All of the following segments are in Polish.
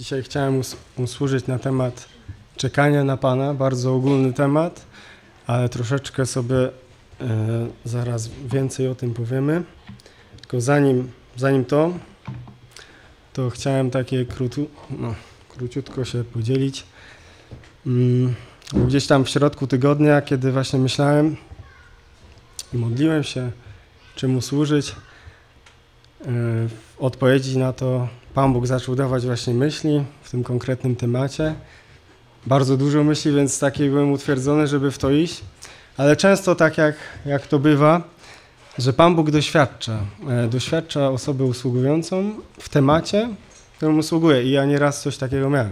Dzisiaj chciałem usłużyć na temat czekania na Pana, bardzo ogólny temat, ale troszeczkę sobie zaraz więcej o tym powiemy. Tylko zanim to chciałem takie króciutko się podzielić. Gdzieś tam w środku tygodnia, kiedy właśnie myślałem i modliłem się, czemu służyć, w odpowiedzi na to Pan Bóg zaczął dawać właśnie myśli w tym konkretnym temacie. Bardzo dużo myśli, więc taki byłem utwierdzony, żeby w to iść. Ale często tak jak to bywa, że Pan Bóg doświadcza osobę usługującą w temacie, którym usługuje. I ja nieraz coś takiego miałem.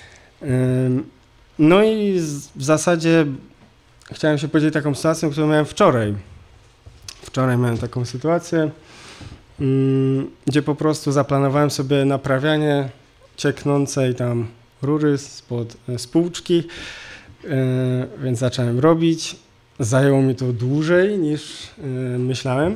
No i w zasadzie chciałem się podzielić taką sytuacją, którą miałem wczoraj. Wczoraj miałem taką sytuację, gdzie po prostu zaplanowałem sobie naprawianie cieknącej tam rury spod spłuczki, więc zacząłem robić. Zajęło mi to dłużej niż myślałem.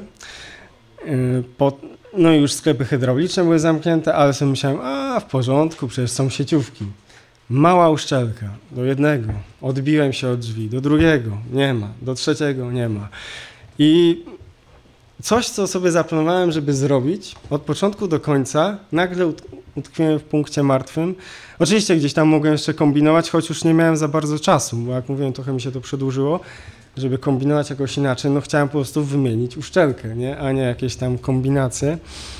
No i już sklepy hydrauliczne były zamknięte, ale sobie myślałem, w porządku, przecież są sieciówki. Mała uszczelka, do jednego, odbiłem się od drzwi, do drugiego, nie ma, do trzeciego, nie ma. I coś, co sobie zaplanowałem, żeby zrobić, od początku do końca, nagle utkwiłem w punkcie martwym. Oczywiście gdzieś tam mogłem jeszcze kombinować, choć już nie miałem za bardzo czasu, bo jak mówiłem, trochę mi się to przedłużyło, żeby kombinować jakoś inaczej. No chciałem po prostu wymienić uszczelkę, nie? A nie jakieś tam kombinacje.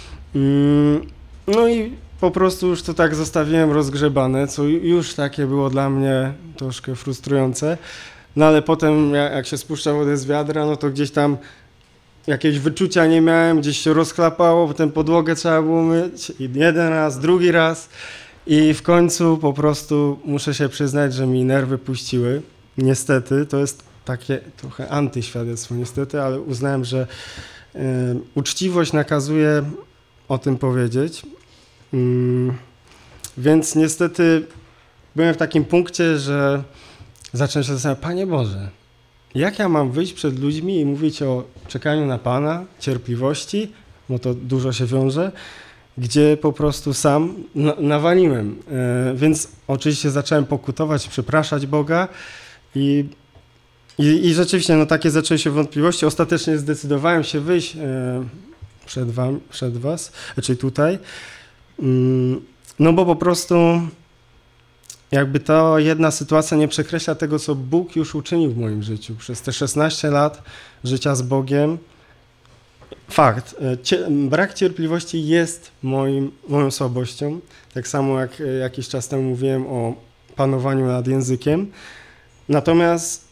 No i po prostu już to tak zostawiłem rozgrzebane, co już takie było dla mnie troszkę frustrujące. No ale potem jak się spuszcza wodę z wiadra, no to gdzieś tam jakieś wyczucia nie miałem, gdzieś się rozchlapało, potem podłogę trzeba było myć jeden raz, drugi raz i w końcu po prostu muszę się przyznać, że mi nerwy puściły. Niestety, to jest takie trochę antyświadectwo niestety, ale uznałem, że uczciwość nakazuje o tym powiedzieć. Więc niestety byłem w takim punkcie, że zacząłem się zastanawiać, Panie Boże, jak ja mam wyjść przed ludźmi i mówić o czekaniu na Pana, cierpliwości, bo to dużo się wiąże, gdzie po prostu sam nawaliłem. Więc oczywiście zacząłem pokutować, przepraszać Boga i rzeczywiście no takie zaczęły się wątpliwości. Ostatecznie zdecydowałem się wyjść przed was, czyli tutaj, no bo po prostu jakby ta jedna sytuacja nie przekreśla tego, co Bóg już uczynił w moim życiu. Przez te 16 lat życia z Bogiem. Fakt, brak cierpliwości jest moją słabością. Tak samo jak jakiś czas temu mówiłem o panowaniu nad językiem. Natomiast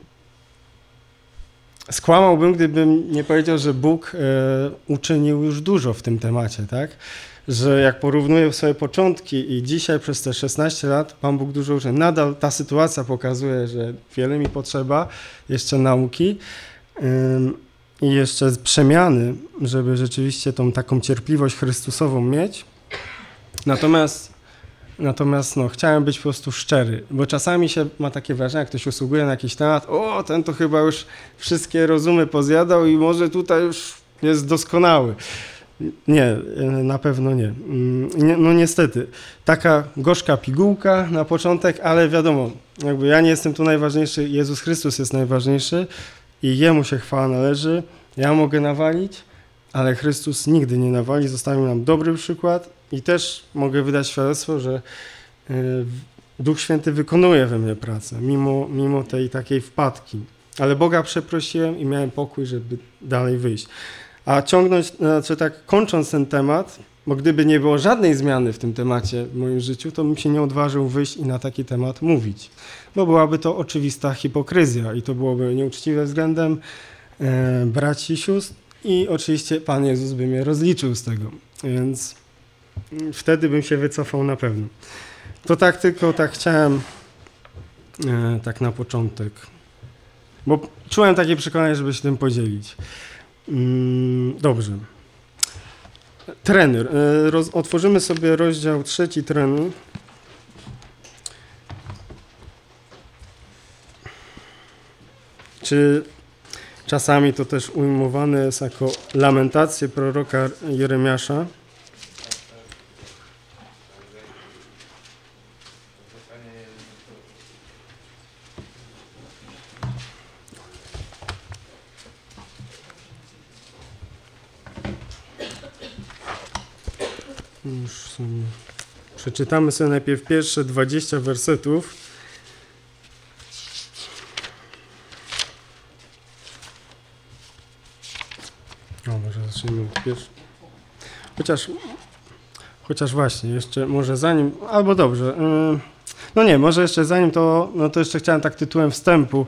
skłamałbym, gdybym nie powiedział, że Bóg uczynił już dużo w tym temacie, tak? Że jak porównuję sobie początki i dzisiaj przez te 16 lat Pan Bóg dużo uczynił. Nadal ta sytuacja pokazuje, że wiele mi potrzeba jeszcze nauki i jeszcze przemiany, żeby rzeczywiście tą taką cierpliwość Chrystusową mieć. Natomiast no, chciałem być po prostu szczery, bo czasami się ma takie wrażenie, jak ktoś usługuje na jakiś temat, ten to chyba już wszystkie rozumy pozjadał i może tutaj już jest doskonały. Nie, na pewno nie. No niestety, taka gorzka pigułka na początek, ale wiadomo, jakby ja nie jestem tu najważniejszy, Jezus Chrystus jest najważniejszy i Jemu się chwała należy, ja mogę nawalić, ale Chrystus nigdy nie nawali, zostawił nam dobry przykład i też mogę wydać świadectwo, że Duch Święty wykonuje we mnie pracę, mimo tej takiej wpadki. Ale Boga przeprosiłem i miałem pokój, żeby dalej wyjść. A kończąc ten temat, bo gdyby nie było żadnej zmiany w tym temacie w moim życiu, to bym się nie odważył wyjść i na taki temat mówić. Bo byłaby to oczywista hipokryzja i to byłoby nieuczciwe względem braci i sióstr i oczywiście Pan Jezus by mnie rozliczył z tego. Więc wtedy bym się wycofał na pewno. To tylko chciałem tak na początek. Bo czułem takie przekonanie, żeby się tym podzielić. Dobrze. Trener. Otworzymy sobie rozdział 3 trener. Czy czasami to też ujmowane jest jako lamentacje proroka Jeremiasza. Już przeczytamy sobie najpierw pierwsze 20 wersetów. Może zacznijmy od pierwszego. Chociaż właśnie, jeszcze może zanim, albo dobrze, może jeszcze zanim to jeszcze chciałem tak tytułem wstępu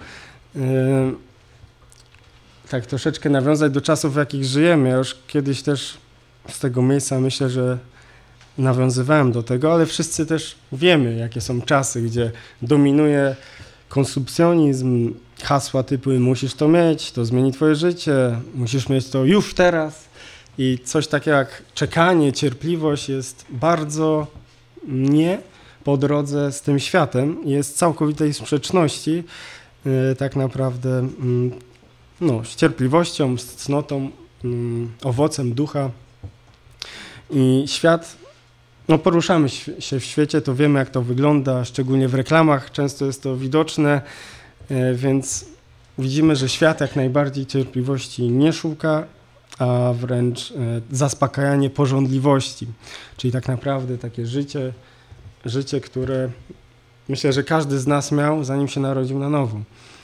tak troszeczkę nawiązać do czasów, w jakich żyjemy. Ja już kiedyś też z tego miejsca myślę, że nawiązywałem do tego, ale wszyscy też wiemy, jakie są czasy, gdzie dominuje konsumpcjonizm, hasła typu musisz to mieć, to zmieni twoje życie, musisz mieć to już teraz i coś takiego jak czekanie, cierpliwość jest bardzo nie po drodze z tym światem, jest całkowitej sprzeczności tak naprawdę z cierpliwością, z cnotą, owocem ducha i świat, poruszamy się w świecie, to wiemy jak to wygląda, szczególnie w reklamach często jest to widoczne, więc widzimy, że świat jak najbardziej cierpliwości nie szuka, a wręcz zaspokajanie pożądliwości, czyli tak naprawdę takie życie, które myślę, że każdy z nas miał, zanim się narodził na nowo.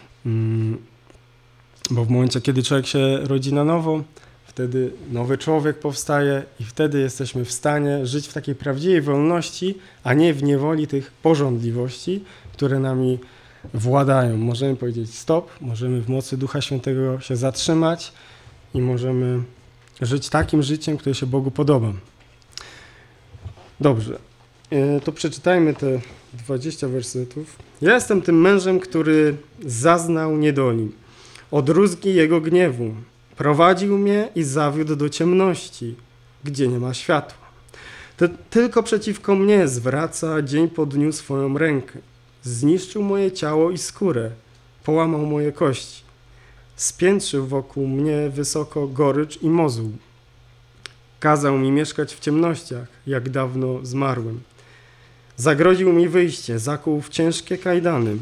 Bo w momencie, kiedy człowiek się rodzi na nowo, wtedy nowy człowiek powstaje i wtedy jesteśmy w stanie żyć w takiej prawdziwej wolności, a nie w niewoli tych pożądliwości, które nami władają. Możemy powiedzieć stop, możemy w mocy Ducha Świętego się zatrzymać i możemy żyć takim życiem, które się Bogu podoba. Dobrze, to przeczytajmy te 20 wersetów. Ja jestem tym mężem, który zaznał niedoli, odrózgi jego gniewu. Prowadził mnie i zawiódł do ciemności, gdzie nie ma światła. Tylko przeciwko mnie zwraca dzień po dniu swoją rękę. Zniszczył moje ciało i skórę, połamał moje kości. Spiętrzył wokół mnie wysoko gorycz i mozół. Kazał mi mieszkać w ciemnościach, jak dawno zmarłem. Zagrodził mi wyjście, zakuł w ciężkie kajdany.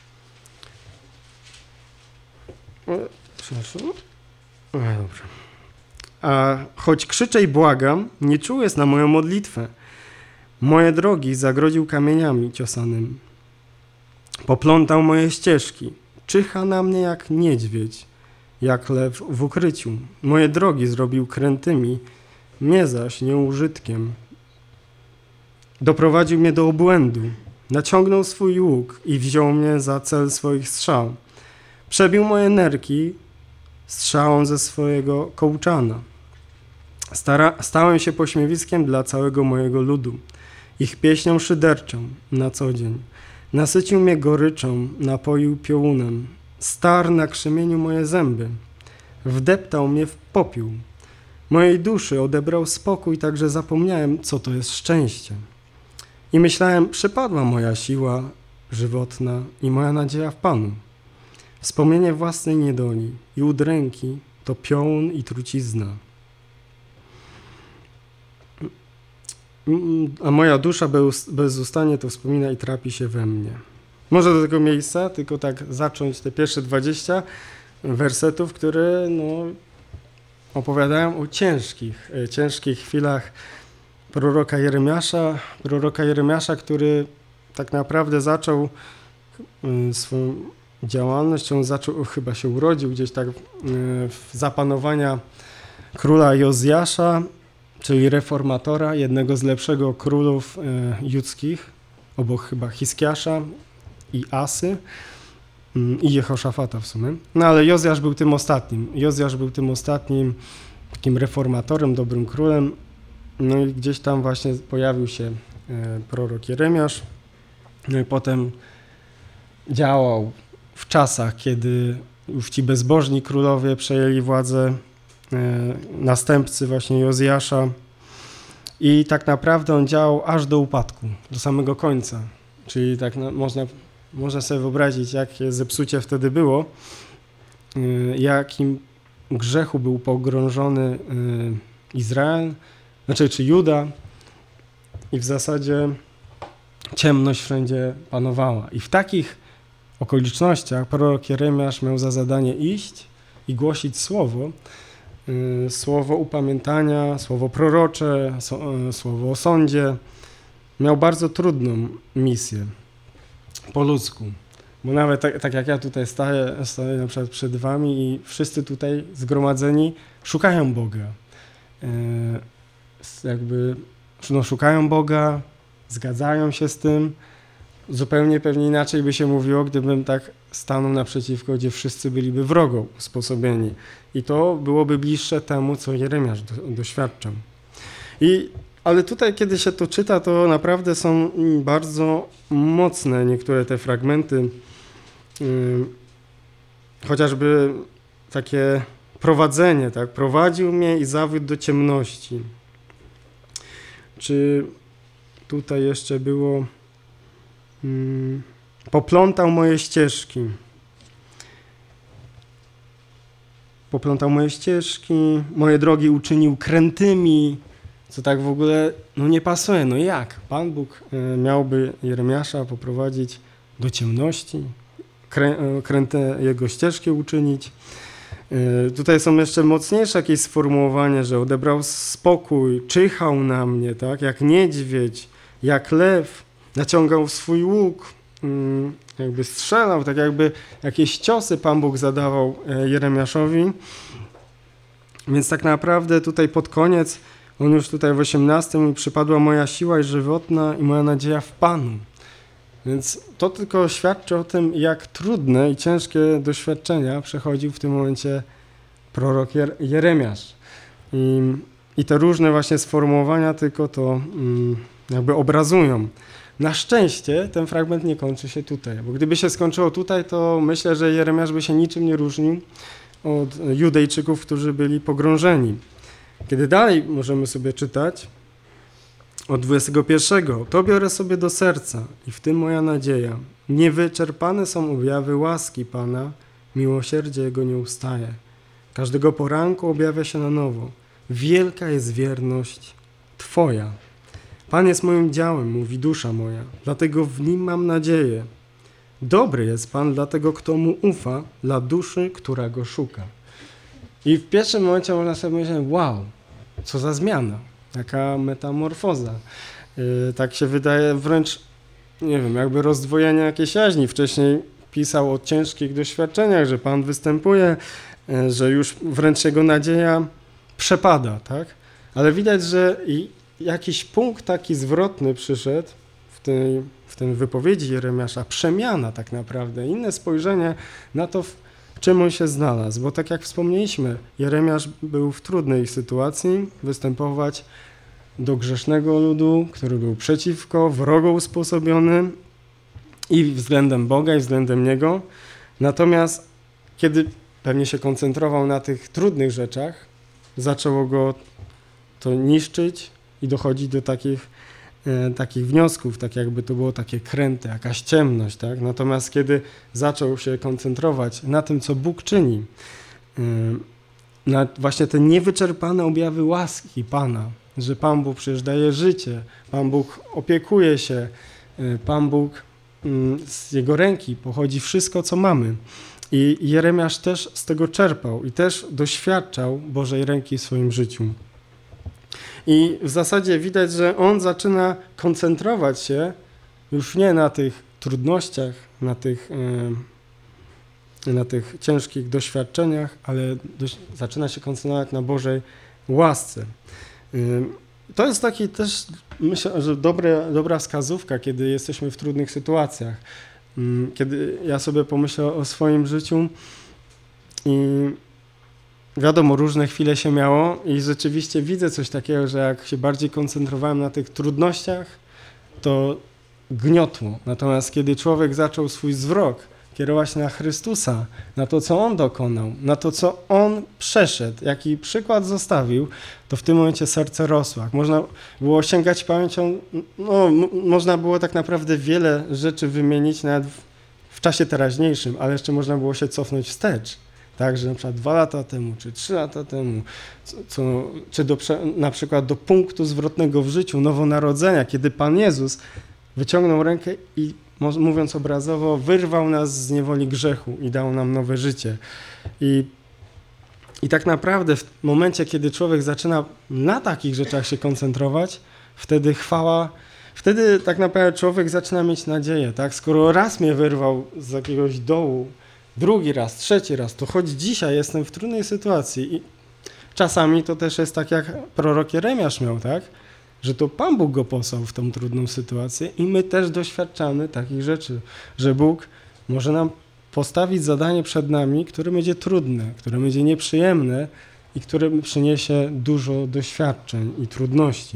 Przepraszam. Dobrze. A choć krzyczę i błagam, nie czuł jest na moją modlitwę. Moje drogi zagrodził kamieniami ciosanymi. Poplątał moje ścieżki. Czyha na mnie jak niedźwiedź, jak lew w ukryciu. Moje drogi zrobił krętymi, mnie zaś nieużytkiem. Doprowadził mnie do obłędu. Naciągnął swój łuk i wziął mnie za cel swoich strzał. Przebił moje nerki strzałą ze swojego kołczana. Stałem się pośmiewiskiem dla całego mojego ludu. Ich pieśnią szyderczą na co dzień. Nasycił mnie goryczą, napoił piołunem. Starł na krzemieniu moje zęby. Wdeptał mnie w popiół. Mojej duszy odebrał spokój, tak że zapomniałem, co to jest szczęście. I myślałem, przepadła moja siła żywotna i moja nadzieja w Panu. Wspomnienie własnej niedoli i udręki to piołun i trucizna. A moja dusza bezustannie to wspomina i trapi się we mnie. Może do tego miejsca, tylko tak zacząć te pierwsze 20 wersetów, które opowiadają o ciężkich chwilach proroka Jeremiasza, który tak naprawdę zaczął swoją działalność, chyba się urodził gdzieś tak za panowania króla Jozjasza, czyli reformatora, jednego z lepszego królów judzkich, obok chyba Hiskiasza i Asy i Jehoszafata w sumie. Ale Jozjasz był tym ostatnim takim reformatorem, dobrym królem. I gdzieś tam właśnie pojawił się prorok Jeremiasz. I potem działał w czasach, kiedy już ci bezbożni królowie przejęli władzę, następcy właśnie Jozjasza. I tak naprawdę on działał aż do upadku, do samego końca. Czyli tak można sobie wyobrazić, jakie zepsucie wtedy było, jakim grzechu był pogrążony Izrael, czy Juda, i w zasadzie ciemność wszędzie panowała. I w takich okolicznościach prorok Jeremiasz miał za zadanie iść i głosić słowo, słowo upamiętania, słowo prorocze, słowo o sądzie. Miał bardzo trudną misję po ludzku. Bo nawet tak jak ja tutaj stoję na przykład przed wami i wszyscy tutaj zgromadzeni szukają Boga. Szukają Boga, zgadzają się z tym. Zupełnie pewnie inaczej by się mówiło, gdybym tak stanął naprzeciwko, gdzie wszyscy byliby wrogo usposobieni. I to byłoby bliższe temu, co Jeremiasz doświadczał. Ale tutaj, kiedy się to czyta, to naprawdę są bardzo mocne niektóre te fragmenty. Chociażby takie prowadzenie, tak? Prowadził mnie i zawiódł do ciemności. Czy tutaj jeszcze było poplątał moje ścieżki. Poplątał moje ścieżki, moje drogi uczynił krętymi, co tak w ogóle nie pasuje. No jak? Pan Bóg miałby Jeremiasza poprowadzić do ciemności, kręte jego ścieżki uczynić. Tutaj są jeszcze mocniejsze jakieś sformułowania, że odebrał spokój, czyhał na mnie, tak, jak niedźwiedź, jak lew, naciągał swój łuk, jakby strzelał, tak jakby jakieś ciosy Pan Bóg zadawał Jeremiaszowi. Więc tak naprawdę tutaj pod koniec, on już tutaj w 18 mi przypadła moja siła i żywotna i moja nadzieja w Panu. Więc to tylko świadczy o tym, jak trudne i ciężkie doświadczenia przechodził w tym momencie prorok Jeremiasz. I te różne właśnie sformułowania tylko to jakby obrazują. Na szczęście ten fragment nie kończy się tutaj, bo gdyby się skończyło tutaj, to myślę, że Jeremiasz by się niczym nie różnił od Judejczyków, którzy byli pogrążeni. Kiedy dalej możemy sobie czytać, od 21. To biorę sobie do serca i w tym moja nadzieja. Niewyczerpane są objawy łaski Pana, miłosierdzie Jego nie ustaje. Każdego poranku objawia się na nowo. Wielka jest wierność Twoja. Pan jest moim działem, mówi dusza moja, dlatego w Nim mam nadzieję. Dobry jest Pan dla tego, kto Mu ufa, dla duszy, która Go szuka. I w pierwszym momencie można sobie myśleć, wow, co za zmiana. Jaka metamorfoza. Tak się wydaje wręcz, nie wiem, jakby rozdwojenie jakiejś jaźni. Wcześniej pisał o ciężkich doświadczeniach, że Pan występuje, że już wręcz jego nadzieja przepada, tak? Ale widać, że jakiś punkt taki zwrotny przyszedł w tej wypowiedzi Jeremiasza, przemiana tak naprawdę, inne spojrzenie na to, w czym on się znalazł. Bo tak jak wspomnieliśmy, Jeremiasz był w trudnej sytuacji występować do grzesznego ludu, który był przeciwko, wrogo usposobiony i względem Boga, i względem Niego. Natomiast kiedy pewnie się koncentrował na tych trudnych rzeczach, zaczęło go to niszczyć i dochodzić do takich wniosków, tak jakby to było takie kręte, jakaś ciemność, tak? Natomiast kiedy zaczął się koncentrować na tym, co Bóg czyni, na właśnie te niewyczerpane objawy łaski Pana, że Pan Bóg przecież daje życie, Pan Bóg opiekuje się, Pan Bóg z Jego ręki pochodzi wszystko, co mamy. I Jeremiasz też z tego czerpał i też doświadczał Bożej ręki w swoim życiu. I w zasadzie widać, że on zaczyna koncentrować się już nie na tych trudnościach, na tych ciężkich doświadczeniach, ale zaczyna się koncentrować na Bożej łasce. To jest taki też, myślę, że dobra wskazówka, kiedy jesteśmy w trudnych sytuacjach. Kiedy ja sobie pomyślę o swoim życiu i wiadomo, różne chwile się miało i rzeczywiście widzę coś takiego, że jak się bardziej koncentrowałem na tych trudnościach, to gniotło. Natomiast kiedy człowiek zaczął swój wzrok kierować na Chrystusa, na to, co On dokonał, na to, co On przeszedł, jaki przykład zostawił, to w tym momencie serce rosło. Jak można było sięgać pamięcią, można było tak naprawdę wiele rzeczy wymienić nawet w czasie teraźniejszym, ale jeszcze można było się cofnąć wstecz. Tak, że na przykład 2 lata temu, czy 3 lata temu, na przykład do punktu zwrotnego w życiu, nowonarodzenia, kiedy Pan Jezus wyciągnął rękę i, mówiąc obrazowo, wyrwał nas z niewoli grzechu i dał nam nowe życie. I I tak naprawdę w momencie, kiedy człowiek zaczyna na takich rzeczach się koncentrować, wtedy tak naprawdę człowiek zaczyna mieć nadzieję, tak? Skoro raz mnie wyrwał z jakiegoś dołu, drugi raz, trzeci raz, to choć dzisiaj jestem w trudnej sytuacji i czasami to też jest tak, jak prorok Jeremiasz miał, tak? Że to Pan Bóg go posłał w tą trudną sytuację i my też doświadczamy takich rzeczy, że Bóg może nam postawić zadanie przed nami, które będzie trudne, które będzie nieprzyjemne i które przyniesie dużo doświadczeń i trudności.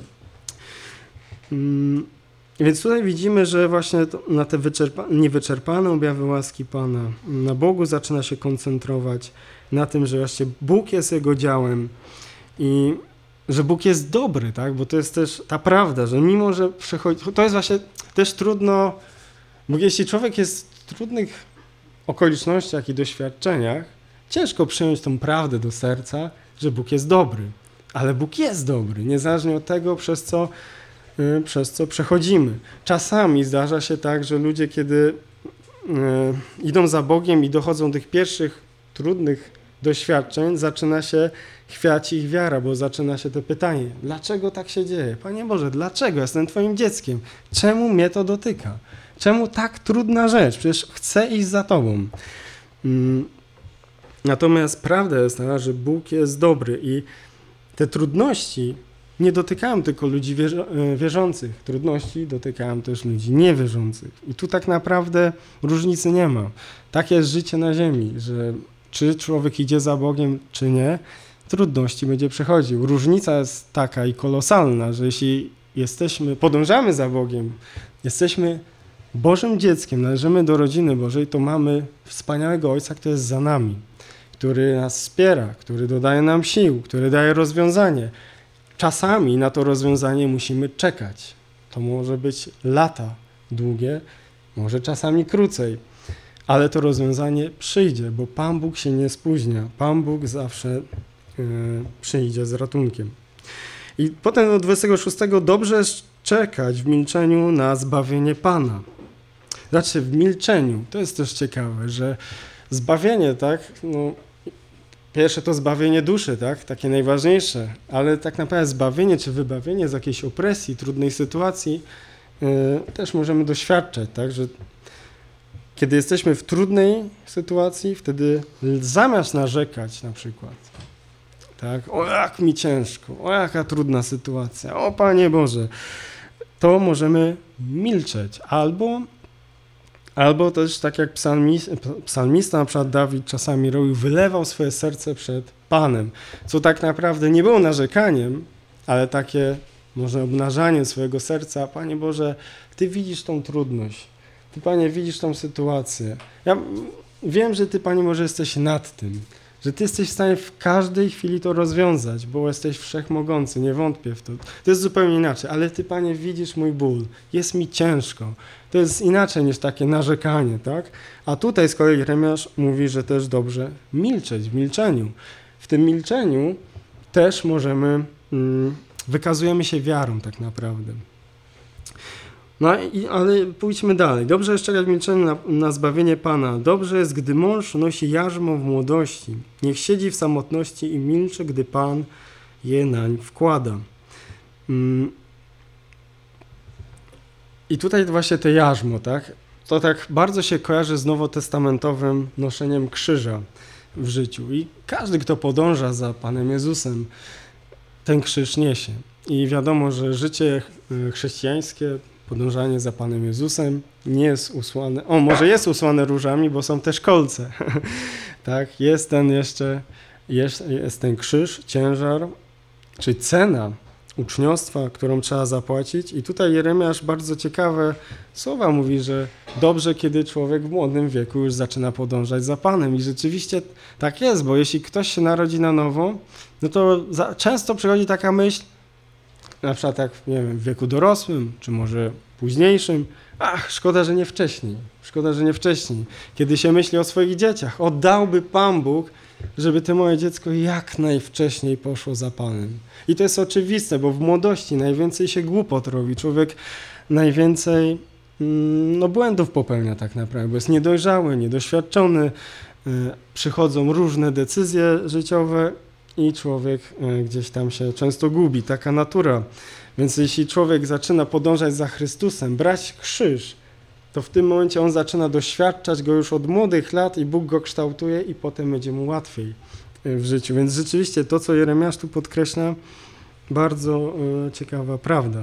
Więc tutaj widzimy, że właśnie na te niewyczerpane objawy łaski Pana, na Bogu zaczyna się koncentrować, na tym, że właśnie Bóg jest Jego działem i że Bóg jest dobry, tak? Bo to jest też ta prawda, że mimo, że przychodzi, to jest właśnie też trudno, bo jeśli człowiek jest w trudnych okolicznościach i doświadczeniach, ciężko przyjąć tą prawdę do serca, że Bóg jest dobry. Ale Bóg jest dobry, niezależnie od tego, przez co przechodzimy. Czasami zdarza się tak, że ludzie, kiedy idą za Bogiem i dochodzą do tych pierwszych trudnych doświadczeń, zaczyna się chwiać ich wiara, bo zaczyna się to pytanie, dlaczego tak się dzieje? Panie Boże, dlaczego? Jestem Twoim dzieckiem. Czemu mnie to dotyka? Czemu tak trudna rzecz? Przecież chcę iść za Tobą. Natomiast prawda jest taka, że Bóg jest dobry i te trudności nie dotykają tylko ludzi wierzących. Trudności dotykają też ludzi niewierzących. I tu tak naprawdę różnicy nie ma. Tak jest życie na ziemi, że czy człowiek idzie za Bogiem, czy nie, trudności będzie przechodził. Różnica jest taka i kolosalna, że jeśli podążamy za Bogiem, jesteśmy Bożym dzieckiem, należymy do rodziny Bożej, to mamy wspaniałego Ojca, który jest za nami, który nas wspiera, który dodaje nam sił, który daje rozwiązanie. Czasami na to rozwiązanie musimy czekać. To może być lata długie, może czasami krócej, ale to rozwiązanie przyjdzie, bo Pan Bóg się nie spóźnia. Pan Bóg zawsze przyjdzie z ratunkiem. I potem do 26 dobrze jest czekać w milczeniu na zbawienie Pana. Znaczy w milczeniu. To jest też ciekawe, że zbawienie, tak, pierwsze to zbawienie duszy, tak, takie najważniejsze, ale tak naprawdę zbawienie czy wybawienie z jakiejś opresji, trudnej sytuacji też możemy doświadczać, tak, że kiedy jesteśmy w trudnej sytuacji, wtedy zamiast narzekać na przykład, tak, o jak mi ciężko, o jaka trudna sytuacja, o Panie Boże, to możemy milczeć albo też tak jak psalmista, na przykład Dawid czasami robił, wylewał swoje serce przed Panem, co tak naprawdę nie było narzekaniem, ale takie może obnażanie swojego serca. Panie Boże, Ty widzisz tą trudność, Ty, Panie, widzisz tą sytuację. Ja wiem, że Ty, Panie, może jesteś nad tym, że Ty jesteś w stanie w każdej chwili to rozwiązać, bo jesteś wszechmogący, nie wątpię w to. To jest zupełnie inaczej, ale Ty, Panie, widzisz mój ból, jest mi ciężko. To jest inaczej niż takie narzekanie, tak? A tutaj z kolei Jeremiasz mówi, że też dobrze milczeć w milczeniu. W tym milczeniu też wykazujemy się wiarą tak naprawdę. Ale pójdźmy dalej. Dobrze jest czekać w milczeniu na zbawienie Pana. Dobrze jest, gdy mąż nosi jarzmo w młodości. Niech siedzi w samotności i milczy, gdy Pan je nań wkłada. I tutaj właśnie to jarzmo, tak? To tak bardzo się kojarzy z nowotestamentowym noszeniem krzyża w życiu. I każdy, kto podąża za Panem Jezusem, ten krzyż niesie. I wiadomo, że życie chrześcijańskie, podążanie za Panem Jezusem nie jest usłane, może jest usłane różami, bo są też kolce. Tak, jest ten krzyż, ciężar, czy cena uczniostwa, którą trzeba zapłacić. I tutaj Jeremiasz bardzo ciekawe słowa mówi, że dobrze, kiedy człowiek w młodym wieku już zaczyna podążać za Panem. I rzeczywiście tak jest, bo jeśli ktoś się narodzi na nowo, no to często przychodzi taka myśl, na przykład jak, nie wiem, w wieku dorosłym, czy może późniejszym, szkoda, że nie wcześniej. Kiedy się myśli o swoich dzieciach, oddałby Pan Bóg, żeby to moje dziecko jak najwcześniej poszło za Panem. I to jest oczywiste, bo w młodości najwięcej się głupot robi. Człowiek najwięcej błędów popełnia tak naprawdę, bo jest niedojrzały, niedoświadczony, przychodzą różne decyzje życiowe i człowiek gdzieś tam się często gubi, taka natura. Więc jeśli człowiek zaczyna podążać za Chrystusem, brać krzyż, to w tym momencie on zaczyna doświadczać go już od młodych lat i Bóg go kształtuje i potem będzie mu łatwiej w życiu. Więc rzeczywiście to, co Jeremiasz tu podkreśla, bardzo ciekawa prawda.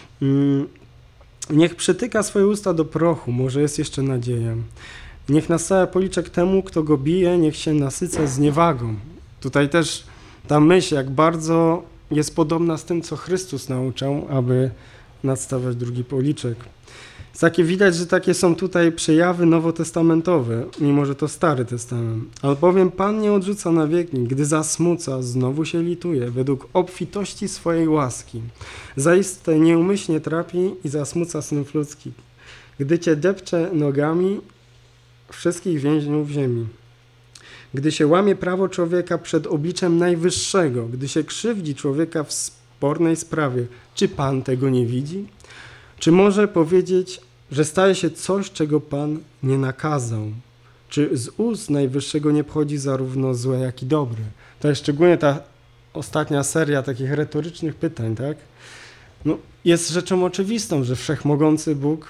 Niech przytyka swoje usta do prochu, może jest jeszcze nadzieja. Niech nastawia policzek temu, kto go bije, niech się nasyca zniewagą. Tutaj też ta myśl, jak bardzo jest podobna z tym, co Chrystus nauczał, aby nadstawiać drugi policzek. Takie widać, że takie są tutaj przejawy nowotestamentowe, mimo że to Stary Testament. Albowiem Pan nie odrzuca na wieki, gdy zasmuca, znowu się lituje, według obfitości swojej łaski. Zaiste nieumyślnie trapi i zasmuca synów ludzkich, gdy cię depcze nogami wszystkich więźniów ziemi. Gdy się łamie prawo człowieka przed obliczem Najwyższego, gdy się krzywdzi człowieka w spornej sprawie, czy Pan tego nie widzi? Czy może powiedzieć, że staje się coś, czego Pan nie nakazał? Czy z ust Najwyższego nie pochodzi zarówno złe, jak i dobre? To jest szczególnie ta ostatnia seria takich retorycznych pytań, tak? No, jest rzeczą oczywistą, że wszechmogący Bóg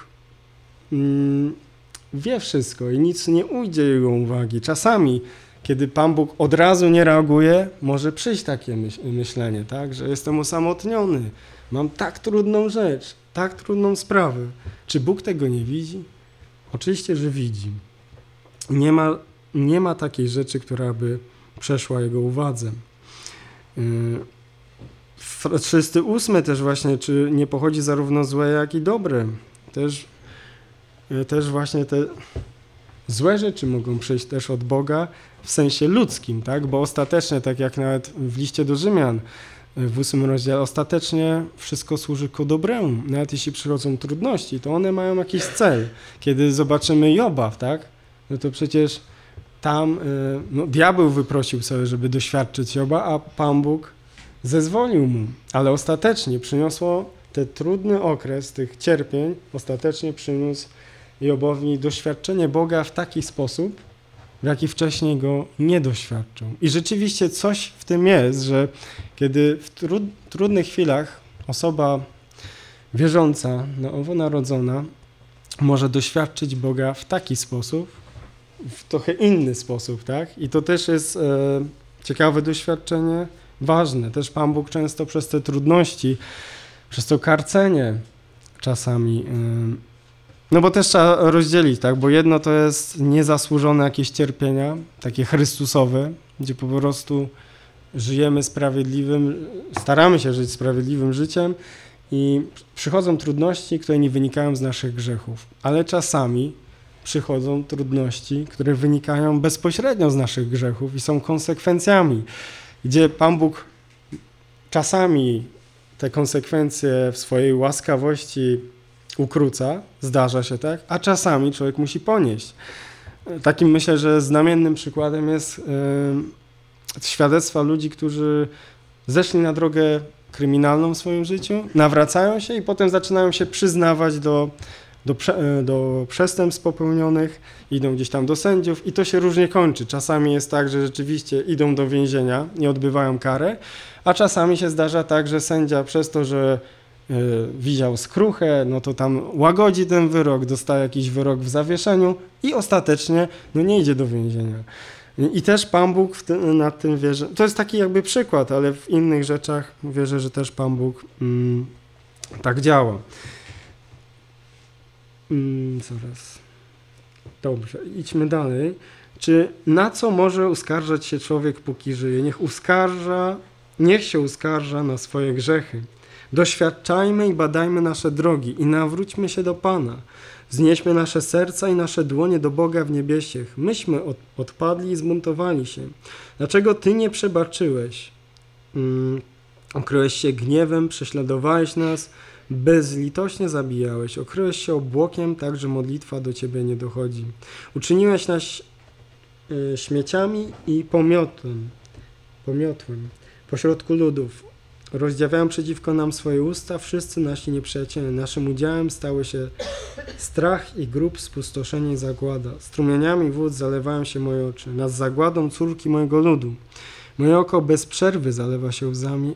wie wszystko i nic nie ujdzie jego uwagi. Czasami, kiedy Pan Bóg od razu nie reaguje, może przyjść takie myślenie, tak? Że jestem osamotniony, mam tak trudną rzecz, tak trudną sprawę. Czy Bóg tego nie widzi? Oczywiście, że widzi. Nie ma takiej rzeczy, która by przeszła jego uwadze. 38 też właśnie, czy nie pochodzi zarówno złe, jak i dobre. Też właśnie te złe rzeczy mogą przyjść też od Boga w sensie ludzkim, tak? Bo ostatecznie, tak jak nawet w liście do Rzymian, w 8 rozdziale, ostatecznie wszystko służy ku dobremu. Nawet jeśli przychodzą trudności, to one mają jakiś cel. Kiedy zobaczymy Joba, tak? No to przecież tam diabeł wyprosił sobie, żeby doświadczyć Joba, a Pan Bóg zezwolił mu. Ale ostatecznie przyniosło ten trudny okres tych cierpień, ostatecznie przyniósł Jobowi doświadczenie Boga w taki sposób, w jaki wcześniej go nie doświadczył. I rzeczywiście coś w tym jest, że kiedy w trudnych chwilach osoba wierząca, nowonarodzona, może doświadczyć Boga w taki sposób, w trochę inny sposób, tak? I to też jest ciekawe doświadczenie, ważne. Też Pan Bóg często przez te trudności, przez to karcenie czasami, no bo też trzeba rozdzielić, tak? Bo jedno to jest niezasłużone jakieś cierpienia, takie chrystusowe, gdzie po prostu żyjemy staramy się żyć sprawiedliwym życiem i przychodzą trudności, które nie wynikają z naszych grzechów. Ale czasami przychodzą trudności, które wynikają bezpośrednio z naszych grzechów i są konsekwencjami, gdzie Pan Bóg czasami te konsekwencje w swojej łaskawości ukróca, zdarza się tak, a czasami człowiek musi ponieść. Takim myślę, że znamiennym przykładem jest świadectwa ludzi, którzy zeszli na drogę kryminalną w swoim życiu, nawracają się i potem zaczynają się przyznawać do przestępstw popełnionych, idą gdzieś tam do sędziów i to się różnie kończy. Czasami jest tak, że rzeczywiście idą do więzienia, nie odbywają karę, a czasami się zdarza tak, że sędzia przez to, że widział skruchę, no to tam łagodzi ten wyrok, dostaje jakiś wyrok w zawieszeniu i ostatecznie nie idzie do więzienia. I też Pan Bóg nad tym wierzy. To jest taki jakby przykład, ale w innych rzeczach wierzę, że też Pan Bóg tak działa. Zaraz. Dobrze, idźmy dalej. Czy na co może uskarżać się człowiek, póki żyje? Niech się uskarża na swoje grzechy. Doświadczajmy i badajmy nasze drogi i nawróćmy się do Pana. Wznieśmy nasze serca i nasze dłonie do Boga w niebiesiech. Myśmy odpadli i zbuntowali się. Dlaczego Ty nie przebaczyłeś? Okryłeś się gniewem, prześladowałeś nas, bezlitośnie zabijałeś. Okryłeś się obłokiem, tak że modlitwa do Ciebie nie dochodzi. Uczyniłeś nas śmieciami i pomiotłem pośrodku ludów. rozdziawiają przeciwko nam swoje usta wszyscy nasi nieprzyjaciele. Naszym udziałem stały się strach i grób, spustoszenie i zagłada. Strumieniami wód zalewają się moje oczy. Nad zagładą córki mojego ludu. Moje oko bez przerwy zalewa się łzami,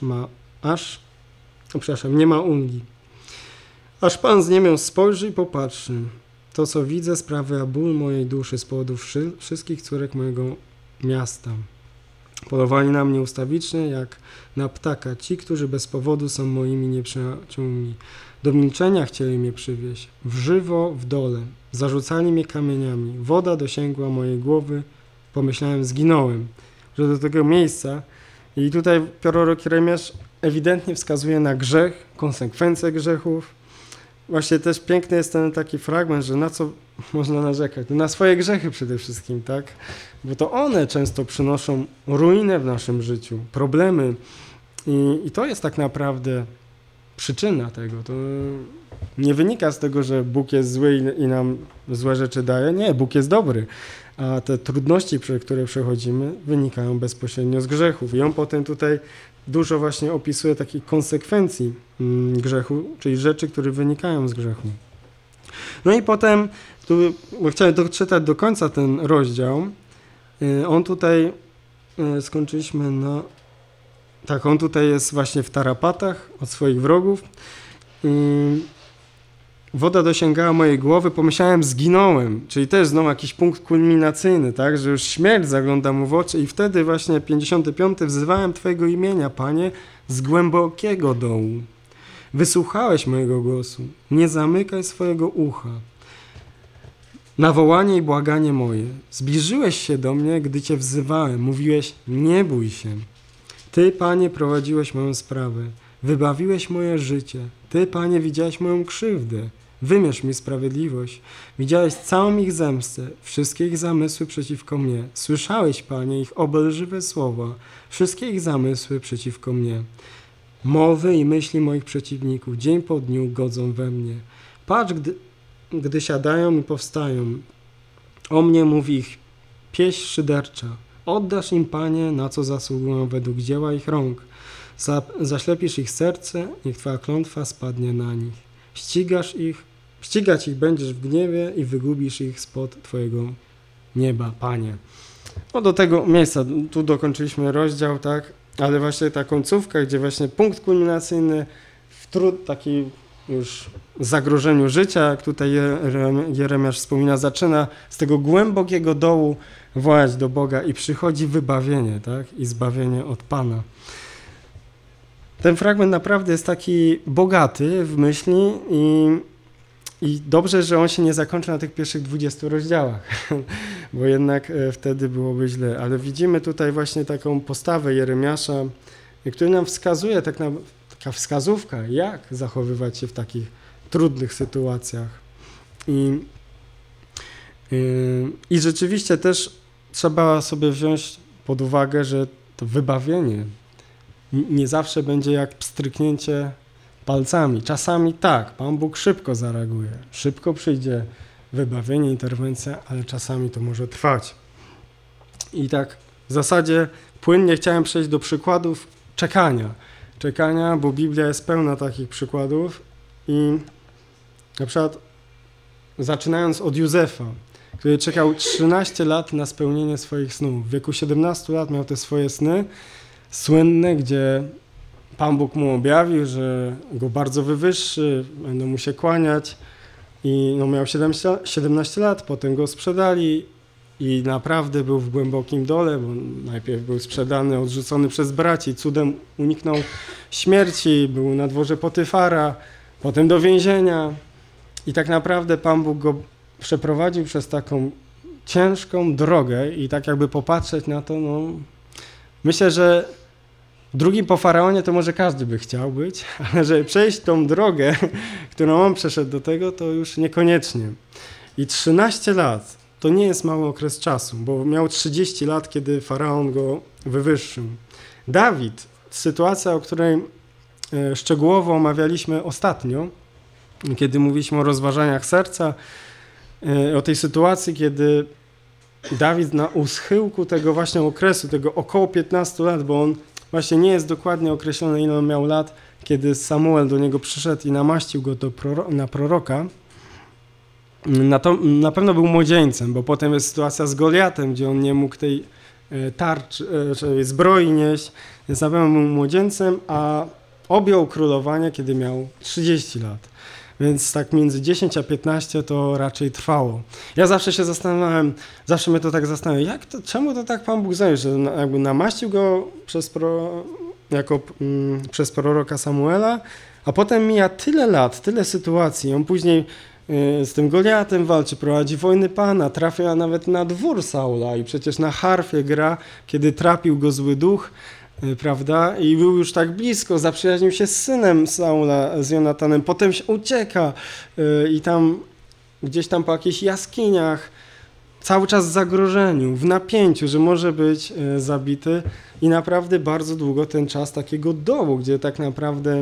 nie ma ulgi. Aż Pan z niemią spojrzy i popatrzy. To, co widzę, sprawia ból mojej duszy z powodu wszystkich córek mojego miasta. Polowali na mnie ustawicznie, jak na ptaka, ci, którzy bez powodu są moimi nieprzyjaciółmi. Do milczenia chcieli mnie przywieźć, w żywo, w dole. Zarzucali mnie kamieniami. Woda dosięgła mojej głowy. Pomyślałem, zginąłem. Że do tego miejsca. I tutaj prorok Jeremiasz ewidentnie wskazuje na grzech, konsekwencje grzechów. Właśnie też piękny jest ten taki fragment, że na co można narzekać? No na swoje grzechy przede wszystkim, tak? Bo to one często przynoszą ruinę w naszym życiu, problemy. I to jest tak naprawdę przyczyna tego. To nie wynika z tego, że Bóg jest zły i nam złe rzeczy daje. Nie, Bóg jest dobry. A te trudności, przez które przechodzimy, wynikają bezpośrednio z grzechów. I on potem tutaj dużo właśnie opisuje takich konsekwencji grzechu, czyli rzeczy, które wynikają z grzechu. No i potem, chciałem doczytać do końca ten rozdział. On tutaj, skończyliśmy na... Tak, on tutaj jest właśnie w tarapatach od swoich wrogów. Woda dosięgała mojej głowy, pomyślałem, zginąłem, czyli też znowu jakiś punkt kulminacyjny, tak, że już śmierć zagląda mu w oczy i wtedy właśnie 55. wzywałem Twojego imienia, Panie, z głębokiego dołu. Wysłuchałeś mojego głosu, nie zamykaj swojego ucha. Na wołanie i błaganie moje, zbliżyłeś się do mnie, gdy Cię wzywałem, mówiłeś, nie bój się. Ty, Panie, prowadziłeś moją sprawę, wybawiłeś moje życie. Ty, Panie, widziałeś moją krzywdę. Wymierz mi sprawiedliwość. Widziałeś całą ich zemstę, wszystkie ich zamysły przeciwko mnie. Słyszałeś, Panie, ich obelżywe słowa, wszystkie ich zamysły przeciwko mnie. Mowy i myśli moich przeciwników dzień po dniu godzą we mnie. Patrz, gdy siadają i powstają. O mnie mówi ich pieśń szydercza. Oddasz im, Panie, na co zasługują według dzieła ich rąk. Zaślepisz ich serce, niech Twoja klątwa spadnie na nich. Ścigać ich będziesz w gniewie i wygubisz ich spod Twojego nieba, Panie. No do tego miejsca, tu dokończyliśmy rozdział, tak, ale właśnie ta końcówka, gdzie właśnie punkt kulminacyjny w takiej już zagrożeniu życia, jak tutaj Jeremiasz wspomina, zaczyna z tego głębokiego dołu wołać do Boga i przychodzi wybawienie, tak, i zbawienie od Pana. Ten fragment naprawdę jest taki bogaty w myśli i dobrze, że on się nie zakończy na tych pierwszych 20 rozdziałach, bo jednak wtedy byłoby źle. Ale widzimy tutaj właśnie taką postawę Jeremiasza, który nam wskazuje, taka wskazówka, jak zachowywać się w takich trudnych sytuacjach. I rzeczywiście też trzeba sobie wziąć pod uwagę, że to wybawienie nie zawsze będzie jak pstryknięcie palcami. Czasami tak, Pan Bóg szybko zareaguje, szybko przyjdzie wybawienie, interwencja, ale czasami to może trwać. I tak w zasadzie płynnie chciałem przejść do przykładów czekania, bo Biblia jest pełna takich przykładów i na przykład zaczynając od Józefa, który czekał 13 lat na spełnienie swoich snów. W wieku 17 lat miał te swoje sny słynne, gdzie Pan Bóg mu objawił, że go bardzo wywyższy, będą mu się kłaniać i miał 17 lat, potem go sprzedali i naprawdę był w głębokim dole, bo najpierw był sprzedany, odrzucony przez braci, cudem uniknął śmierci, był na dworze Potyfara, potem do więzienia i tak naprawdę Pan Bóg go przeprowadził przez taką ciężką drogę i tak jakby popatrzeć na to, myślę, że drugim po Faraonie to może każdy by chciał być, ale żeby przejść tą drogę, którą on przeszedł do tego, to już niekoniecznie. I 13 lat to nie jest mały okres czasu, bo miał 30 lat, kiedy Faraon go wywyższył. Dawid, sytuacja, o której szczegółowo omawialiśmy ostatnio, kiedy mówiliśmy o rozważaniach serca, o tej sytuacji, kiedy Dawid na uschyłku tego właśnie okresu, tego około 15 lat, bo on właśnie nie jest dokładnie określone, ile on miał lat, kiedy Samuel do niego przyszedł i namaścił go na proroka. Na pewno był młodzieńcem, bo potem jest sytuacja z Goliatem, gdzie on nie mógł tej czy zbroi nieść, więc na pewno był młodzieńcem, a objął królowanie, kiedy miał 30 lat. Więc tak między 10 a 15 to raczej trwało. Ja zawsze się zastanawiałem, zawsze mnie to tak zastanawia, czemu to tak Pan Bóg zrobił, że jakby namaścił go przez proroka Samuela, a potem mija tyle lat, tyle sytuacji, on później z tym Goliatem walczy, prowadzi wojny Pana, trafia nawet na dwór Saula i przecież na harfie gra, kiedy trapił go zły duch, prawda? I był już tak blisko, zaprzyjaźnił się z synem Saula, z Jonatanem, potem się ucieka i tam gdzieś tam po jakichś jaskiniach, cały czas w zagrożeniu, w napięciu, że może być zabity i naprawdę bardzo długo ten czas takiego dołu, gdzie tak naprawdę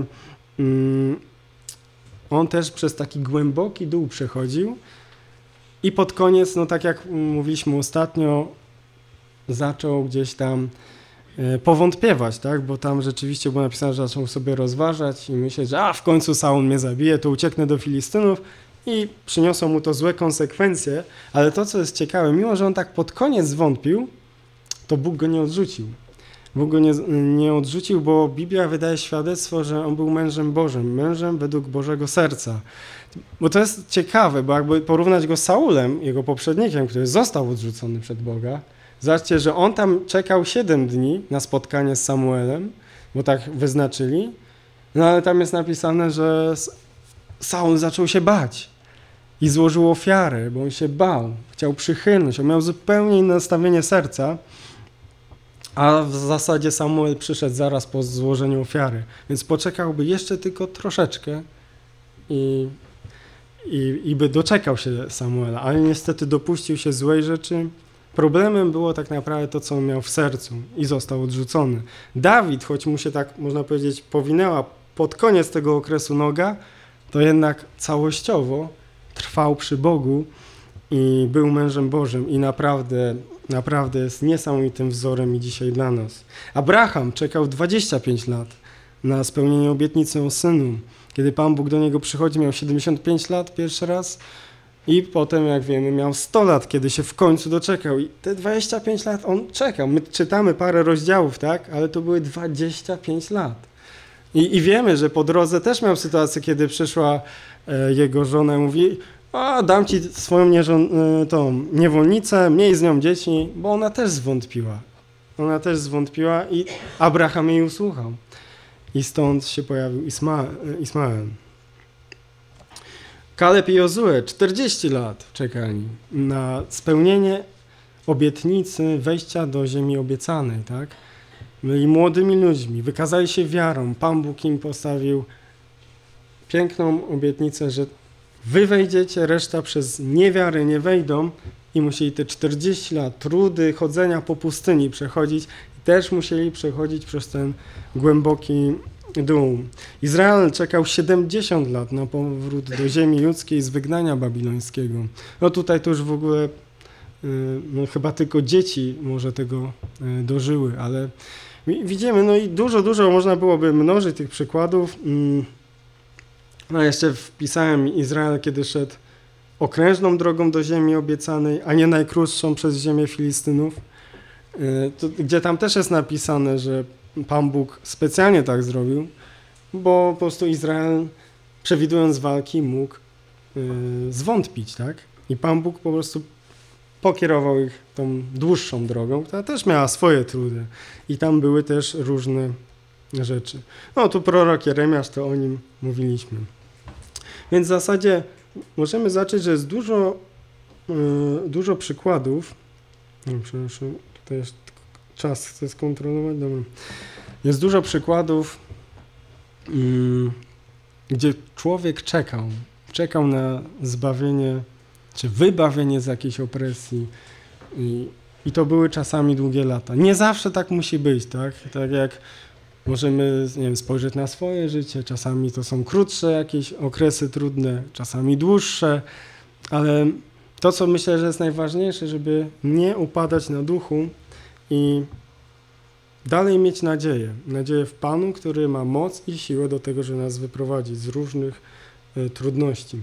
on też przez taki głęboki dół przechodził i pod koniec, no tak jak mówiliśmy ostatnio, zaczął gdzieś tam powątpiewać, tak? Bo tam rzeczywiście było napisane, że zaczął sobie rozważać i myśleć, że w końcu Saul mnie zabije, to ucieknę do Filistynów i przyniosło mu to złe konsekwencje, ale to, co jest ciekawe, mimo że on tak pod koniec zwątpił, to Bóg go nie odrzucił. Bóg go nie odrzucił, bo Biblia wydaje świadectwo, że on był mężem Bożym, mężem według Bożego serca. Bo to jest ciekawe, bo jakby porównać go z Saulem, jego poprzednikiem, który został odrzucony przed Boga, zobaczcie, że on tam czekał 7 dni na spotkanie z Samuelem, bo tak wyznaczyli, no ale tam jest napisane, że Saul zaczął się bać i złożył ofiarę, bo on się bał, chciał przychylność, on miał zupełnie inne nastawienie serca, a w zasadzie Samuel przyszedł zaraz po złożeniu ofiary, więc poczekałby jeszcze tylko troszeczkę i by doczekał się Samuela, ale niestety dopuścił się złej rzeczy. Problemem było tak naprawdę to, co on miał w sercu i został odrzucony. Dawid, choć mu się tak, można powiedzieć, powinęła pod koniec tego okresu noga, to jednak całościowo trwał przy Bogu i był mężem Bożym i naprawdę jest niesamowitym wzorem i dzisiaj dla nas. Abraham czekał 25 lat na spełnienie obietnicy o synu. Kiedy Pan Bóg do niego przychodzi, miał 75 lat pierwszy raz i potem, jak wiemy, miał 100 lat, kiedy się w końcu doczekał. I te 25 lat on czekał. My czytamy parę rozdziałów, tak? Ale to były 25 lat. I wiemy, że po drodze też miał sytuację, kiedy przyszła jego żona i mówi: dam ci swoją tą niewolnicę, miej z nią dzieci, bo ona też zwątpiła. Ona też zwątpiła i Abraham jej usłuchał. I stąd się pojawił Ismael. Kaleb i Jozue 40 lat czekali na spełnienie obietnicy wejścia do ziemi obiecanej, tak? Byli młodymi ludźmi, wykazali się wiarą. Pan Bóg im postawił piękną obietnicę, że wy wejdziecie, reszta przez niewiarę nie wejdą i musieli te 40 lat trudy chodzenia po pustyni przechodzić i też musieli przechodzić przez ten głęboki dół. Izrael czekał 70 lat na powrót do ziemi judzkiej z wygnania babilońskiego. No tutaj to już w ogóle chyba tylko dzieci może tego dożyły, ale widzimy, no i dużo można byłoby mnożyć tych przykładów. No jeszcze wpisałem Izrael, kiedy szedł okrężną drogą do ziemi obiecanej, a nie najkrótszą przez ziemię Filistynów, gdzie tam też jest napisane, że Pan Bóg specjalnie tak zrobił, bo po prostu Izrael, przewidując walki, mógł zwątpić, tak? I Pan Bóg po prostu pokierował ich tą dłuższą drogą, która też miała swoje trudy i tam były też różne rzeczy. No tu prorok Jeremiasz, to o nim mówiliśmy. Więc w zasadzie możemy zacząć, że jest dużo przykładów. Przepraszam, tutaj jest czas, chcę skontrolować. Dobra. Jest dużo przykładów, gdzie człowiek czekał na zbawienie, czy wybawienie z jakiejś opresji i to były czasami długie lata. Nie zawsze tak musi być, tak? Tak jak możemy, nie wiem, spojrzeć na swoje życie, czasami to są krótsze jakieś okresy trudne, czasami dłuższe, ale to, co myślę, że jest najważniejsze, żeby nie upadać na duchu i dalej mieć nadzieję. Nadzieję w Panu, który ma moc i siłę do tego, żeby nas wyprowadzić z różnych trudności.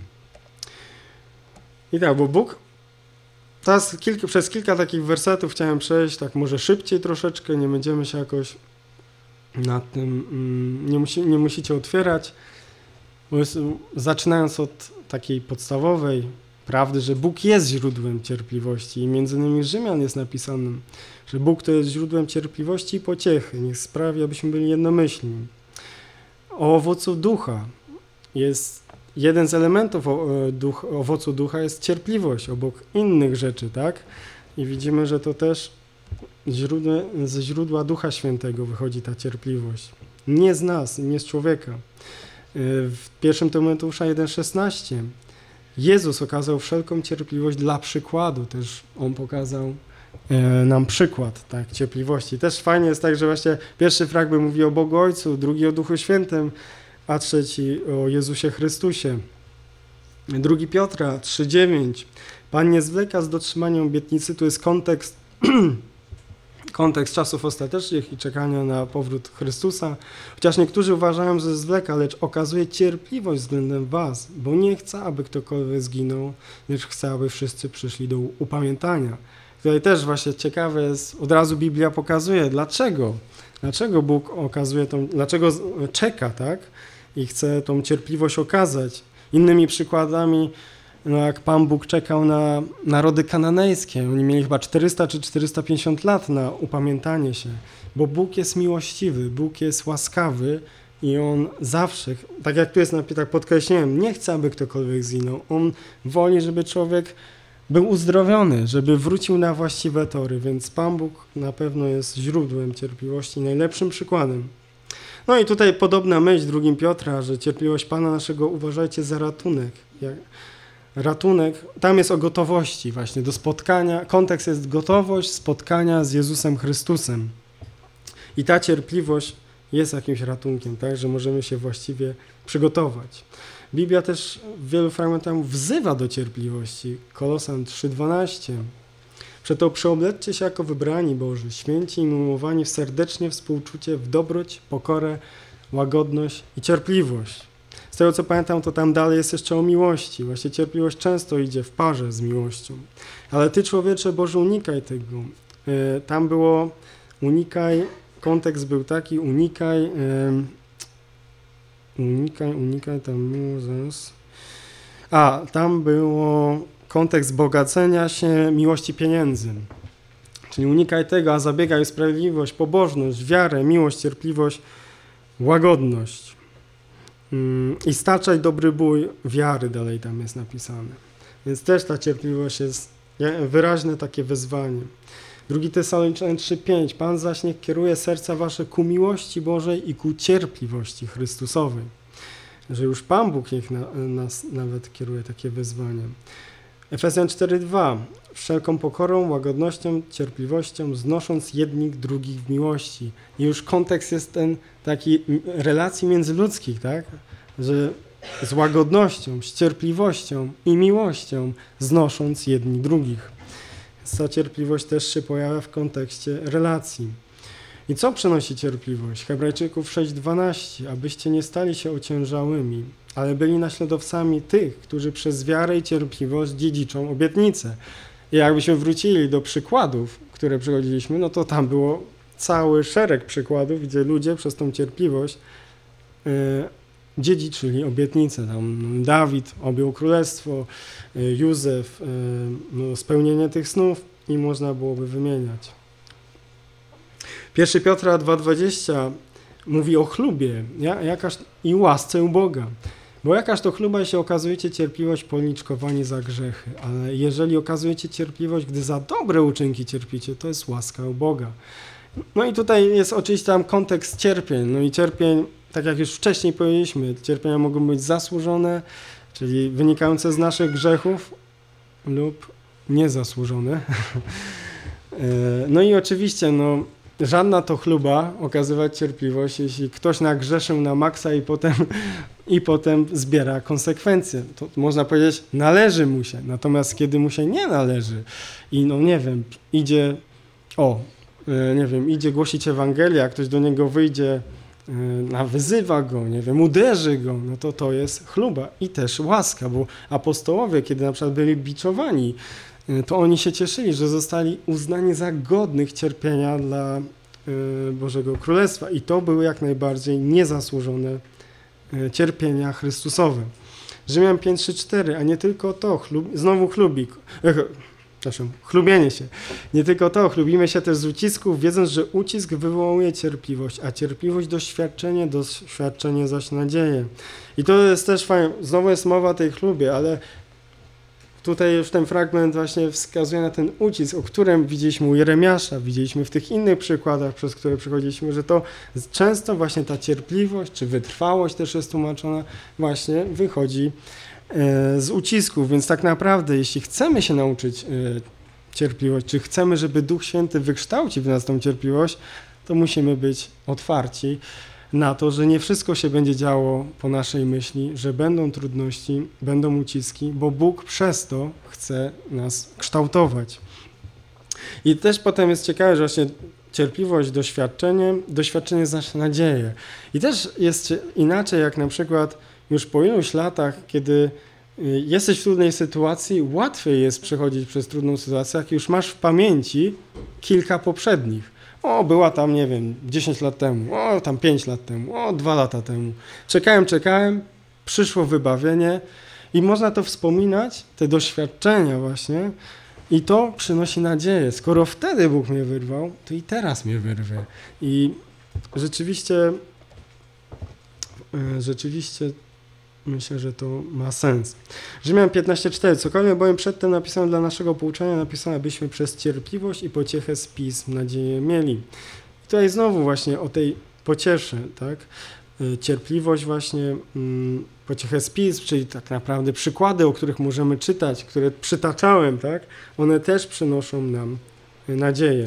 I tak, bo Bóg, teraz przez kilka takich wersetów chciałem przejść, tak może szybciej troszeczkę, nie będziemy się jakoś nad tym, nie musicie otwierać, bo zaczynając od takiej podstawowej prawdy, że Bóg jest źródłem cierpliwości i między innymi w Rzymian jest napisanym, że Bóg to jest źródłem cierpliwości i pociechy, niech sprawi, abyśmy byli jednomyślni. O owocu ducha jest jeden z elementów owocu ducha jest cierpliwość obok innych rzeczy, tak? I widzimy, że to też ze źródła Ducha Świętego wychodzi ta cierpliwość. Nie z nas, nie z człowieka. W 1 Tymoteusza 1,16 Jezus okazał wszelką cierpliwość dla przykładu. Też On pokazał nam przykład tak, cierpliwości. Też fajnie jest tak, że właśnie pierwszy fragment mówi o Bogu Ojcu, drugi o Duchu Świętym, a trzeci o Jezusie Chrystusie. 2 Piotra 3,9. Pan nie zwleka z dotrzymaniem obietnicy. Tu jest kontekst czasów ostatecznych i czekania na powrót Chrystusa. Chociaż niektórzy uważają, że zwleka, lecz okazuje cierpliwość względem was, bo nie chce, aby ktokolwiek zginął, lecz chce, aby wszyscy przyszli do upamiętania. Tutaj też właśnie ciekawe jest, od razu Biblia pokazuje, dlaczego Bóg okazuje dlaczego czeka, tak? I chce tą cierpliwość okazać. Innymi przykładami, jak Pan Bóg czekał na narody kananejskie, oni mieli chyba 400 czy 450 lat na upamiętanie się, bo Bóg jest miłościwy, Bóg jest łaskawy i On zawsze, tak jak tu jest tak podkreśliłem, nie chce, aby ktokolwiek zginął. On woli, żeby człowiek był uzdrowiony, żeby wrócił na właściwe tory, więc Pan Bóg na pewno jest źródłem cierpliwości, najlepszym przykładem. No i tutaj podobna myśl 2 Piotra, że cierpliwość Pana naszego uważajcie za ratunek. Ratunek, tam jest o gotowości właśnie do spotkania, kontekst jest gotowość spotkania z Jezusem Chrystusem. I ta cierpliwość jest jakimś ratunkiem, tak, że możemy się właściwie przygotować. Biblia też w wielu fragmentach wzywa do cierpliwości. Kolosan 3,12. Przeto przeobleczcie się jako wybrani Boży, święci i miłowani w serdecznie współczucie, w dobroć, pokorę, łagodność i cierpliwość. Z tego co pamiętam, to tam dalej jest jeszcze o miłości. Właśnie cierpliwość często idzie w parze z miłością. Ale ty, człowiecze Boże, unikaj tego. Tam było kontekst był taki, unikaj, tam było zaraz. Tam było kontekst bogacenia się, miłości pieniędzy. Czyli unikaj tego, a zabiegaj o sprawiedliwość, pobożność, wiarę, miłość, cierpliwość, łagodność. I staczaj dobry bój wiary, dalej tam jest napisane. Więc też ta cierpliwość jest wyraźne takie wezwanie. 2 Tesaloniczan 3,5. Pan zaś niech kieruje serca wasze ku miłości Bożej i ku cierpliwości Chrystusowej. Że już Pan Bóg niech nas nawet kieruje takie wezwanie. Efezjan 4,2. Wszelką pokorą, łagodnością, cierpliwością, znosząc jednych drugich w miłości. I już kontekst jest ten taki relacji międzyludzkich, tak? Że z łagodnością, z cierpliwością i miłością znosząc jedni drugich. Ta cierpliwość też się pojawia w kontekście relacji. I co przynosi cierpliwość? Hebrajczyków 6,12. Abyście nie stali się ociężałymi, ale byli naśladowcami tych, którzy przez wiarę i cierpliwość dziedziczą obietnicę. I jakbyśmy wrócili do przykładów, które przechodziliśmy, no to tam było cały szereg przykładów, gdzie ludzie przez tą cierpliwość dziedziczyli obietnicę. Tam Dawid objął królestwo, Józef, spełnienie tych snów i można byłoby wymieniać. 1 Piotra 2,20 mówi o chlubie i łasce u Boga. Bo jakaż to chluba, jeśli okazujecie cierpliwość policzkowani za grzechy, ale jeżeli okazujecie cierpliwość, gdy za dobre uczynki cierpicie, to jest łaska u Boga. No i tutaj jest oczywiście tam kontekst cierpień. No i cierpień, tak jak już wcześniej powiedzieliśmy, cierpienia mogą być zasłużone, czyli wynikające z naszych grzechów lub niezasłużone. No i oczywiście, żadna to chluba okazywać cierpliwość, jeśli ktoś nagrzeszył na maksa i potem zbiera konsekwencje. To można powiedzieć, należy mu się, natomiast kiedy mu się nie należy i idzie, nie wiem, idzie głosić Ewangelię, a ktoś do niego wyjdzie, wyzywa go, nie wiem, uderzy go, no to jest chluba i też łaska, bo apostołowie, kiedy na przykład byli biczowani, to oni się cieszyli, że zostali uznani za godnych cierpienia dla Bożego Królestwa i to były jak najbardziej niezasłużone cierpienia Chrystusowe. Rzymian 5:3-4, a nie tylko to, chlubienie się. Nie tylko to, chlubimy się też z ucisków, wiedząc, że ucisk wywołuje cierpliwość, a cierpliwość doświadczenie zaś nadzieję. I to jest też fajne, znowu jest mowa o tej chlubie, ale tutaj już ten fragment właśnie wskazuje na ten ucisk, o którym widzieliśmy u Jeremiasza, widzieliśmy w tych innych przykładach, przez które przechodziliśmy, że to często właśnie ta cierpliwość, czy wytrwałość też jest tłumaczona, właśnie wychodzi z ucisków, więc tak naprawdę, jeśli chcemy się nauczyć cierpliwość, czy chcemy, żeby Duch Święty wykształcił w nas tą cierpliwość, to musimy być otwarci na to, że nie wszystko się będzie działo po naszej myśli, że będą trudności, będą uciski, bo Bóg przez to chce nas kształtować. I też potem jest ciekawe, że właśnie cierpliwość, doświadczenie znaczy nadzieję. I też jest inaczej, jak na przykład już po iluś latach, kiedy jesteś w trudnej sytuacji, łatwiej jest przechodzić przez trudną sytuację, jak już masz w pamięci kilka poprzednich. Była tam, nie wiem, 10 lat temu, tam 5 lat temu, 2 lata temu. Czekałem, przyszło wybawienie i można to wspominać, te doświadczenia właśnie, i to przynosi nadzieję. Skoro wtedy Bóg mnie wyrwał, to i teraz mnie wyrwie. I rzeczywiście myślę, że to ma sens. Rzymian 15:4. Cokolwiek bowiem przedtem napisano dla naszego pouczenia, napisano, abyśmy przez cierpliwość i pociechę z pism nadzieję mieli. I tutaj znowu właśnie o tej pociesze, tak? Cierpliwość właśnie, pociechę z pism, czyli tak naprawdę przykłady, o których możemy czytać, które przytaczałem, tak? One też przynoszą nam nadzieję.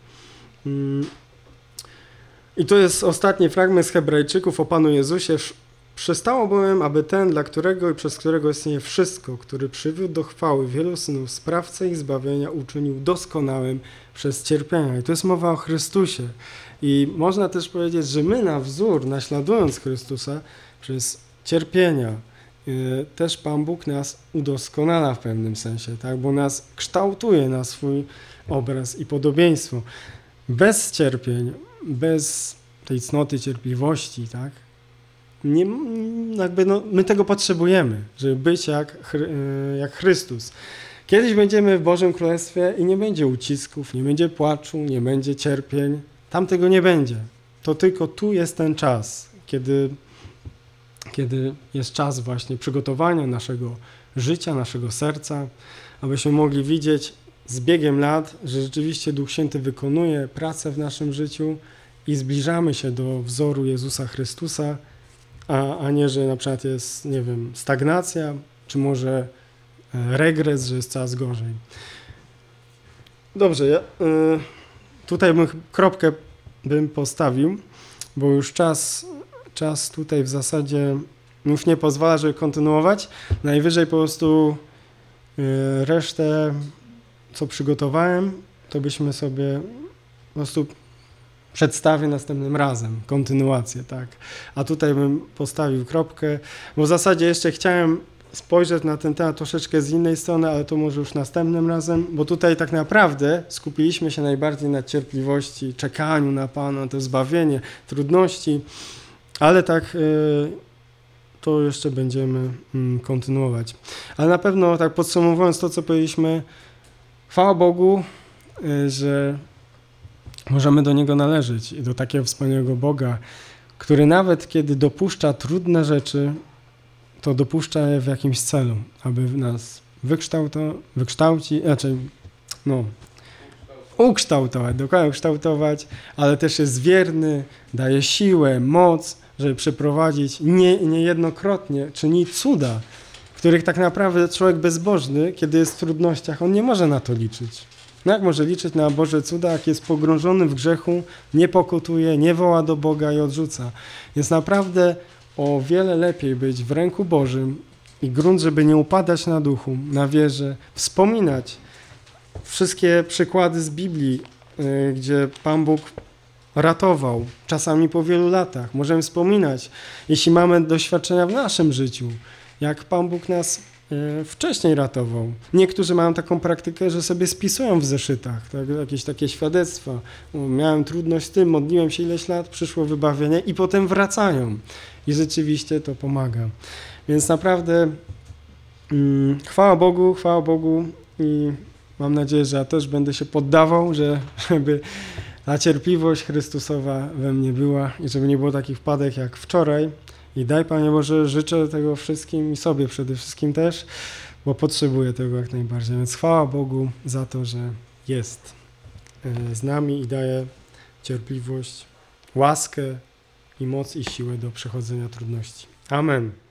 I to jest ostatni fragment z Hebrajczyków o Panu Jezusie. Przystało bowiem, aby ten, dla którego i przez którego istnieje wszystko, który przywiódł do chwały wielu synów, sprawcę ich zbawienia uczynił doskonałym przez cierpienia. I to jest mowa o Chrystusie. I można też powiedzieć, że my na wzór, naśladując Chrystusa przez cierpienia, też Pan Bóg nas udoskonala w pewnym sensie, tak? Bo nas kształtuje na swój obraz i podobieństwo. Bez cierpień, bez tej cnoty, cierpliwości, tak? My tego potrzebujemy, żeby być jak Chrystus. Kiedyś będziemy w Bożym Królestwie i nie będzie ucisków, nie będzie płaczu, nie będzie cierpień. Tam tego nie będzie. To tylko tu jest ten czas, kiedy jest czas właśnie przygotowania naszego życia, naszego serca, abyśmy mogli widzieć z biegiem lat, że rzeczywiście Duch Święty wykonuje pracę w naszym życiu i zbliżamy się do wzoru Jezusa Chrystusa, a nie, że na przykład jest, nie wiem, stagnacja, czy może regres, że jest coraz gorzej. Dobrze, tutaj kropkę bym postawił, bo już czas tutaj w zasadzie już nie pozwala, żeby kontynuować. Najwyżej po prostu resztę, co przygotowałem, to byśmy sobie po prostu przedstawię następnym razem, kontynuację, tak. A tutaj bym postawił kropkę, bo w zasadzie jeszcze chciałem spojrzeć na ten temat troszeczkę z innej strony, ale to może już następnym razem, bo tutaj tak naprawdę skupiliśmy się najbardziej na cierpliwości, czekaniu na Pana, to zbawienie, trudności, ale tak to jeszcze będziemy kontynuować. Ale na pewno tak podsumowując to, co powiedzieliśmy, chwała Bogu, że możemy do Niego należeć i do takiego wspaniałego Boga, który nawet kiedy dopuszcza trudne rzeczy, to dopuszcza je w jakimś celu, aby nas ukształtować, ale też jest wierny, daje siłę, moc, żeby przeprowadzić niejednokrotnie, czyni cuda, których tak naprawdę człowiek bezbożny, kiedy jest w trudnościach, on nie może na to liczyć. No jak może liczyć na Boże cuda, jak jest pogrążony w grzechu, nie pokutuje, nie woła do Boga i odrzuca. Jest naprawdę o wiele lepiej być w ręku Bożym i grunt, żeby nie upadać na duchu, na wierze, wspominać wszystkie przykłady z Biblii, gdzie Pan Bóg ratował, czasami po wielu latach. Możemy wspominać, jeśli mamy doświadczenia w naszym życiu, jak Pan Bóg nas wcześniej ratował. Niektórzy mają taką praktykę, że sobie spisują w zeszytach, tak, jakieś takie świadectwa. Miałem trudność z tym, modliłem się ileś lat, przyszło wybawienie i potem wracają. I rzeczywiście to pomaga. Więc naprawdę chwała Bogu i mam nadzieję, że ja też będę się poddawał, żeby ta cierpliwość Chrystusowa we mnie była i żeby nie było takich wpadek jak wczoraj. I daj, Panie Boże, życzę tego wszystkim i sobie przede wszystkim też, bo potrzebuję tego jak najbardziej. Więc chwała Bogu za to, że jest z nami i daje cierpliwość, łaskę i moc i siłę do przechodzenia trudności. Amen.